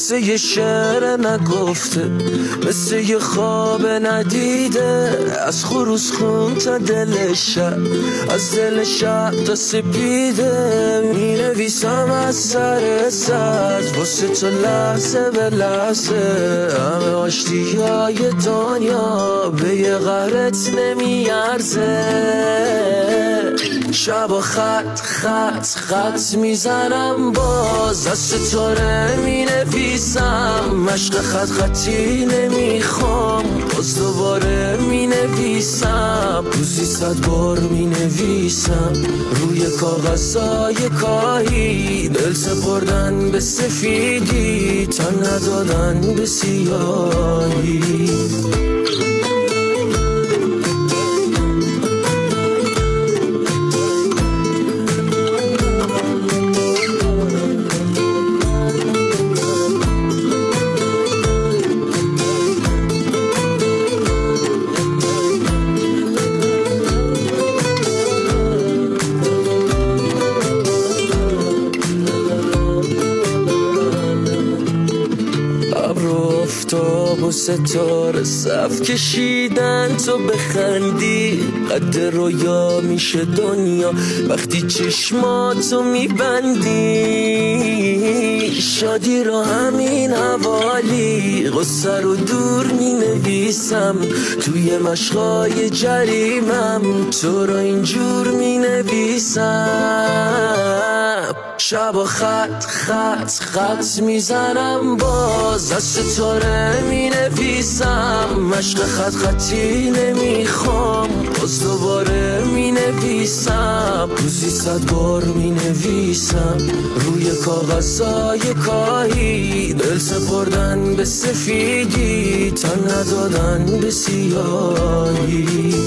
مثل یه شعر نگفته، مثل یه خواب ندیده، از خروس خون تا دل شب، از دل شب تا سپیده. می نویسم از سر سرد واسه تو لحظه به لحظه، همه آشتی های دنیا به یه قهرت نمیارزه. شب و خط خط خط میزنم، باز دست تو می نویسم، مشق خط خطی نمیخوام، باز دوباره می نویسم، روزی 100 بار می نویسم روی کاغذهای کاهی، دل سپردن به سفیدی، تن ندادن به سیاهی. آفتاب و ستاره صف کشیدن تو بخندی، قد رویا میشه دنیا وقتی چشماتو میبندی. شادی رو همین حوالی، غصه رو دور مینویسم توی مشقای جریمم، تو رو اینجور مینویسم. شب و خط خط خط میزنم، باز دست تو می نویسم، مشق خط خطی نمیخوام، باز دوباره می نویسم، روزی 100 بار می نویسم روی کاغذهای کاهی، دل سپردن به سفیدی، تن ندادن به سیاهی.